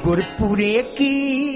गुरपुरे की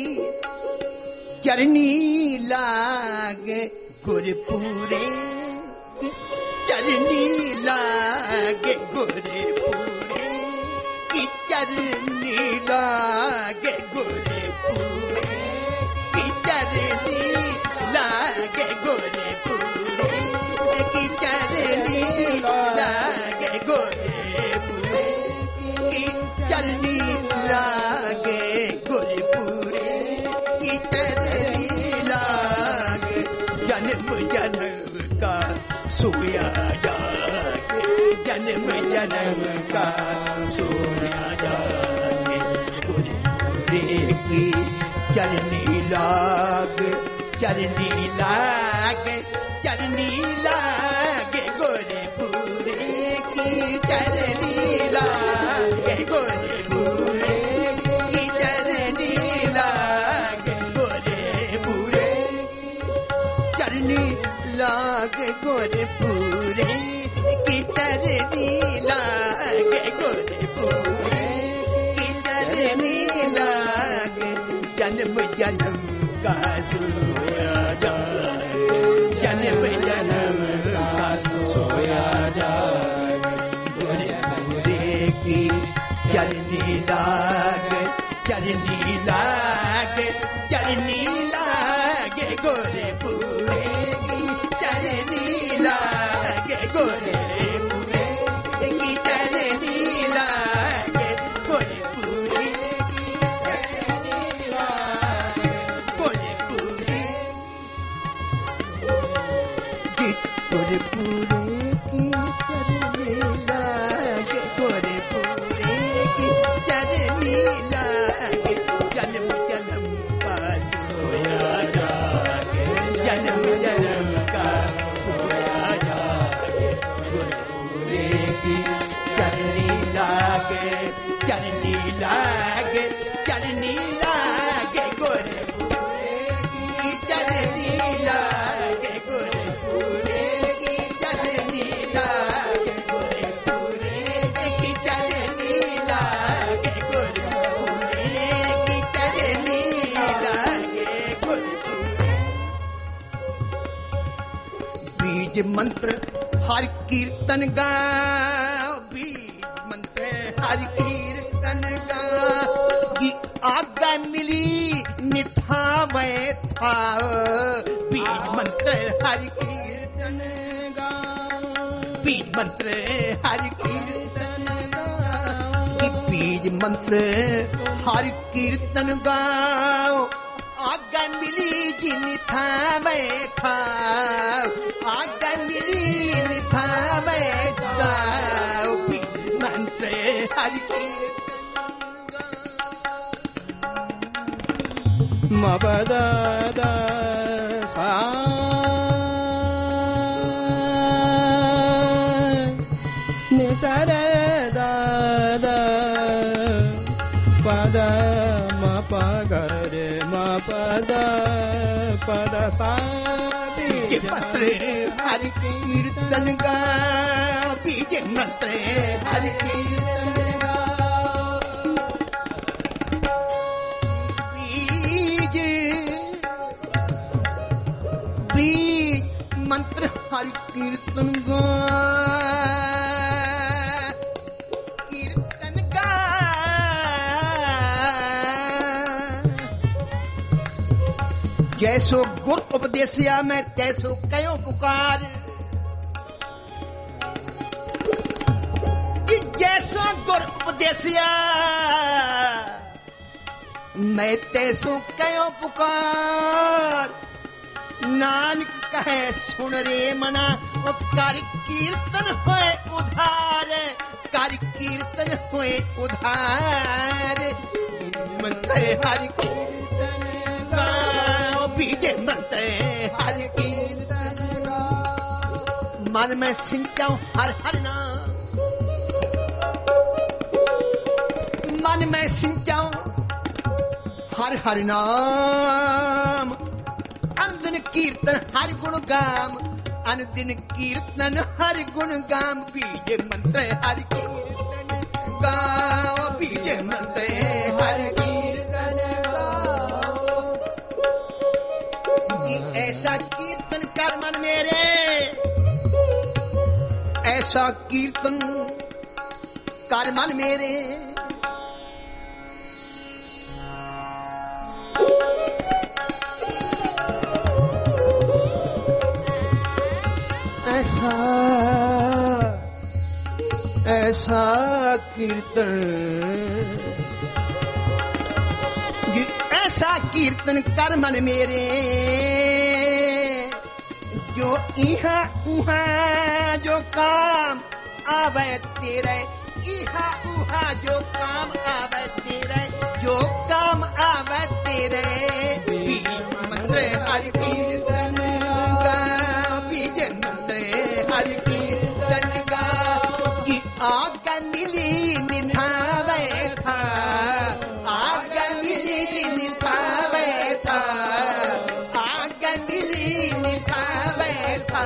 चरनी लागे, गुरपुरे की चरनी लागे, गुरपुरे की चरनी लागे, गुरपुरे की चरनी लागे, गुरपुरे की चरनी लागे, गुरपुरे की चरनी लागे, गुरपुरे की चरनी लागे। जन्म जन्म का सोया जागे, जन्म जन्म का सोया जागे, गुरपुरे की चरनी लागे, चरनी लागे, चरनी लागे, गुरपुरे की चरनी लागे, गुरपुरे की चरनी लागे, गुरपुरे चरनी लागे, गुरपुरे की चरनी लागे, गुरपुरे की चरनी लागे। जन्म जन्म का सोया जाए, जन्म जन्म का सोया जाए, गुरपुरे की चरनी लागे, चरनी लागे, चरनी लागे, गुरपुरे की चरनी लागे, गुरपुरे की चरनी लागे, गुरपुरे की चरनी लागे, गुरपुरे की चरनी लागे, गुरपुरे की चरनी लागे। जन्म जन्म का सोया जागे, जन्म जन्म का सोया जागे, गुरपुरे की चरनी लागे, चरनी लागे, चरनी लागे, गुरपुरे की चरनी लागे, गुरपुरे की चरनी लागे, गुरपुरे की चरनी लागे, गुरपुरे की चरनी लागे, गुरपुरे। बीज मंत्र हर कीर्तन गाओ, बीज मंत्र हर कीर्तन गाओ, की आज्ञा मिली निथावे था। बीज मंत्र हर कीर्तन गाओ, बीज मंत्र हर कीर्तन गाओ, की बीज मंत्र हर कीर्तन गाओ, आज्ञा मिली जी निथावे था, आज्ञा मिली निथावे गाओ, बीज मंत्र हर कीर्तन गाओ। मपदा दा सा निसरे दा दा पद मप गरे मपद पद सा। बीज मंत्र हर कीर्तन गाओ, बीज मंत्र हर कीर्तन गाओ, बीज बीज मंत्र हर कीर्तन गाओ, कीर्तन गाओ। जैसो गुर उपदेशिया मैं तैसो कयो पुकार, कि जैसो गुर उपदेशिया मैं तैसो कयो पुकार। नानक कहे सुन रे मना, वो कर कीर्तन होए उधार, कर कीर्तन होए उधार। मंत्र हर कीर्तन गाओ, बीज मंत्र हर कीर्तन गाओ। मन में सिंचाऊं हर हर नाम, मन में सिंचाऊं हर हर नाम। अनुदिन कीर्तन हर गुण गाम, अनुदिन कीर्तन हर गुण गाम। बीज मंत्र हर कीर्तन गाओ, बीज मंत्र हर कीर्तन मेरे ऐसा कीर्तन कर मन मेरे ऐसा कीर्तन ऐसा कीर्तन कर मन मेरे जो इहा उहा जो काम आवे तेरे इहा उहा जो काम आवे तेरे जो काम आवे तेरे मंत्र हरि कीर्तन गा बीज मंत्र हरि कीर्तन गा कि आग मिली निधावे था आग मिली निधावे था आग मिली निधावे था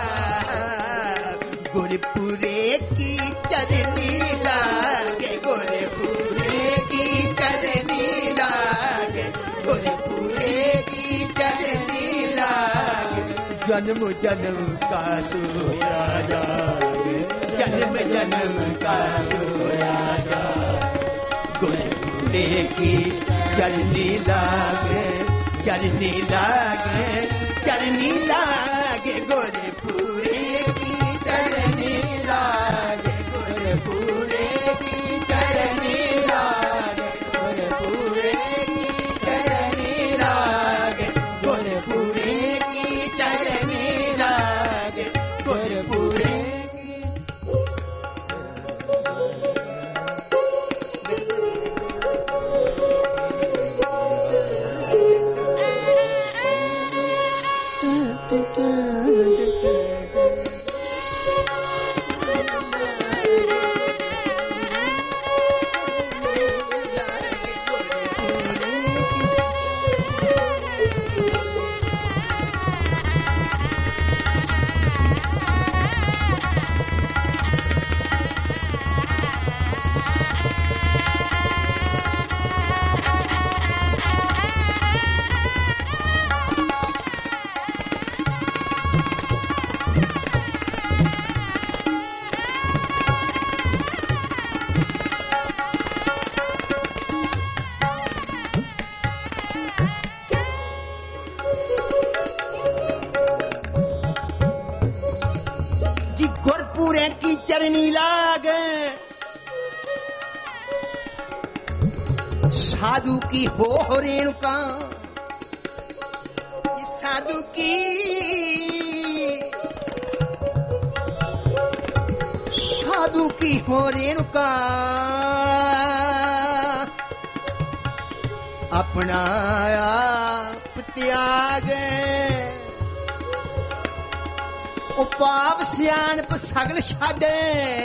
गुरपुरे की चरनी लागे गुरपुरे की चरनी लागे गुरपुरे की चरनी लागे जन्म जन्म का सोया जागे जन्म जन्म का सोया जागे गुरपुरे की चरनी लागे चरनी लागे चरनी लागे गुरपुरे की चरनी लागे गुरपुरे की चरनी लागे गुरपुरे की चरनी लागे गुरपुरे की चरनी लागे गुरपुरे गुरपुरे की चरनी लागे साधु की हो रेणुका साधु की साधु की हो रेणुका अपना आप त्याग उपाव सियाणप सगल छाडे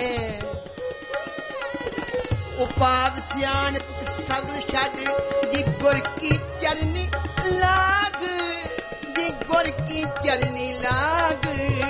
उपाव सियाणप सगल छाडे जी गुर की चरनी लाग जी गुर की चरनी लाग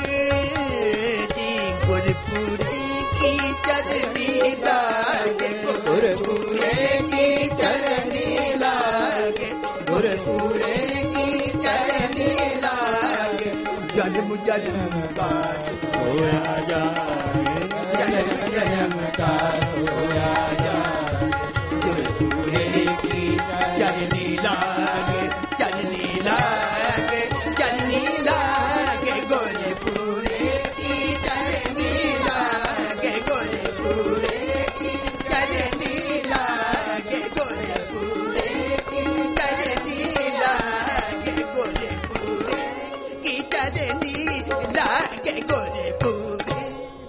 जी गुरपुरे की चरनी लाग गुरपुरे की चरनी लाग गुरपुरे की चरनी लाग जन्म जन्म का सोया जाए जन्म जन्म का सोया जाए गुरपुरे की चरनी लागे चरनी लागे चरनी लागे गुरपुरे की चरनी लागे गुरपुरे की चरनी लागे गुरपुरे की चरनी लागे गुरपुरे की चरनी लागे गुरपुरे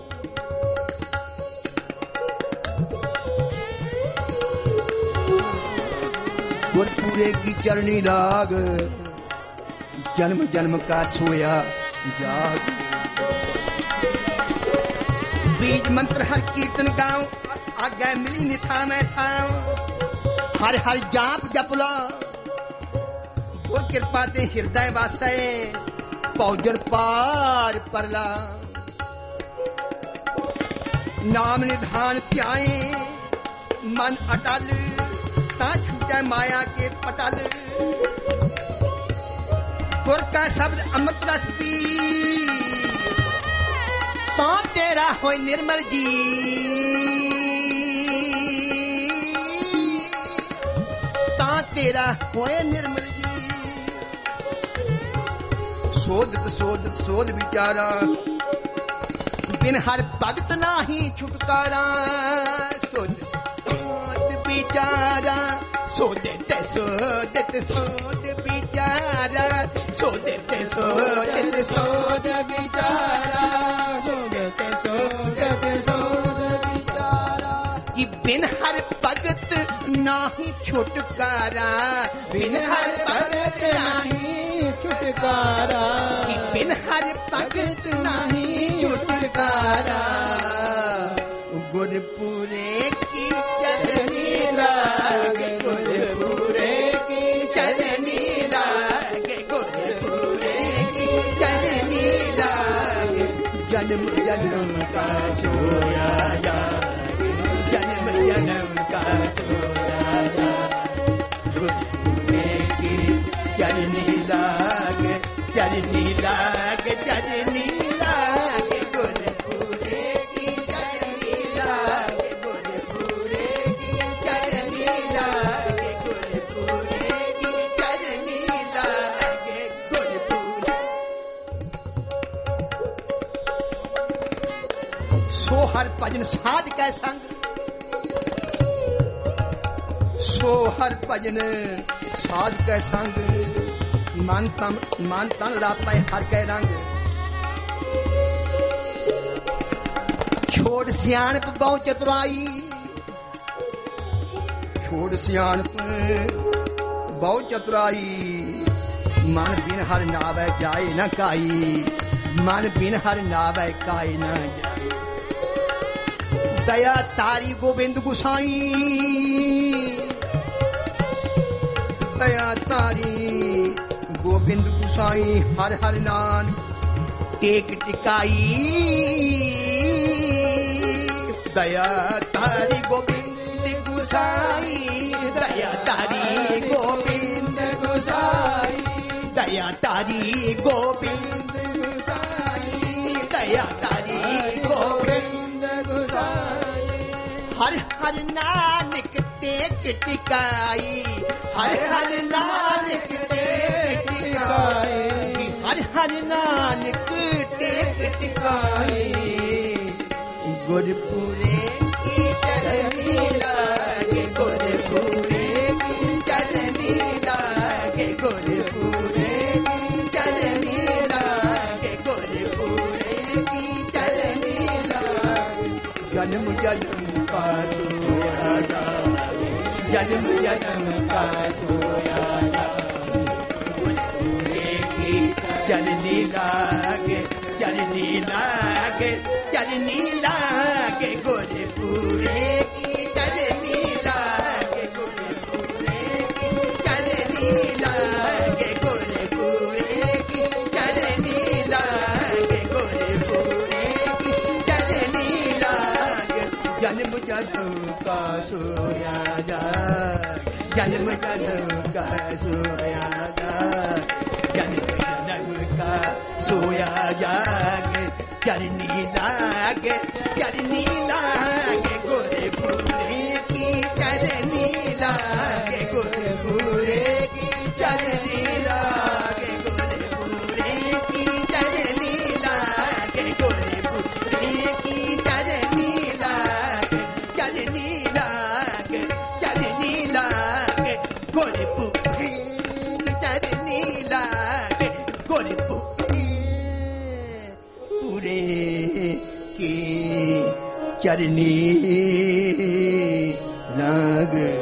गुरपुरे की चरनी लाग जन्म जन्म का सोया जाग बीज मंत्र हर कीर्तन गाँव आगे मिली निथा मैं था हर हर जाप जपला गुर कृपा ते हृदय वासे पौजर पार परला नाम निधान त्याए मन अटल ता छूटे माया के पटल गुर का शब्द अमृत रस पी तो तेरा होय निर्मल जी ता तेरा होय निर्मल जी सोध विचारा बिन हर भगत नाही छुटकारा सोध विचारा सोध विचारा सोध विचारा कि बिन हर भगत नाही छुटकारा बिन हर भगत नाही छुटकारा कि बिन हर भगत नाही छुटकारा गुरपुरे की चरनी लागे गुरपुरे की चरनी लागे गुरपुरे की चरनी लागे जन्म जन्म का सोया जागे जन्म जन्म का सोया जागे गुरपुरे की चरनी लागे चरनी लागे चरनी लागे गुरपुरे की चरनी लागे गुरपुरे की चरनी लागे गुरपुरे की चरनी लागे गुरपुरे सो हर भजन साध कै संग सो हर भजन साध कै संग मन तन रापै हर कै रंग छोड़ सियाणप बहु चतुराई छोड़ सियाणप बहु चतुराई मन बिन हर नावै जाए न काई मन बिन हर नावै काई न जाए दया तारी गोविंद गुसाई दया तारी गोविंद गुसाई हर हर नान टेक टिकाई दया तारी गोविंद गुसाई दया तारी गोविंद गुसाई दया तारी गोविंद गुसाई दया तारी गोविंद गुसाई हर हर नानक टेक टिकाई हर हर नानक टेक टिकाई हर हर नानक टेक टिकाई गुरपुरे की चरनी लागे गुरपुरे की चरनी लागे गुरपुरे की चरनी लागे गुरपुरे की चरनी लागे जन्म जन्म का सोया जागे जन्म जन्म का सोया जागे गुरपुरे की चरनी लागे चरनी लागे चरनी लागे गुरपुरे की चरनी लागे गुरपुरे की चरनी लागे गुरपुरे की चरनी लागे गुरपुरे की चरनी लागे जन्म जन्म का सोया जागे जन्म जन्म का सोया जागे जन्म जन्म का सोया जागे चरनी लागे गुरपुरे की चरनी लागे गुरपुरे की चरनी लागे गुरपुरे की चरनी लागे गुरपुरे की चरनी लागे चरनी लागे चरनी लागे गुरपुरे की चरनी लागे गुरपुरे पूरे की चरनी लागे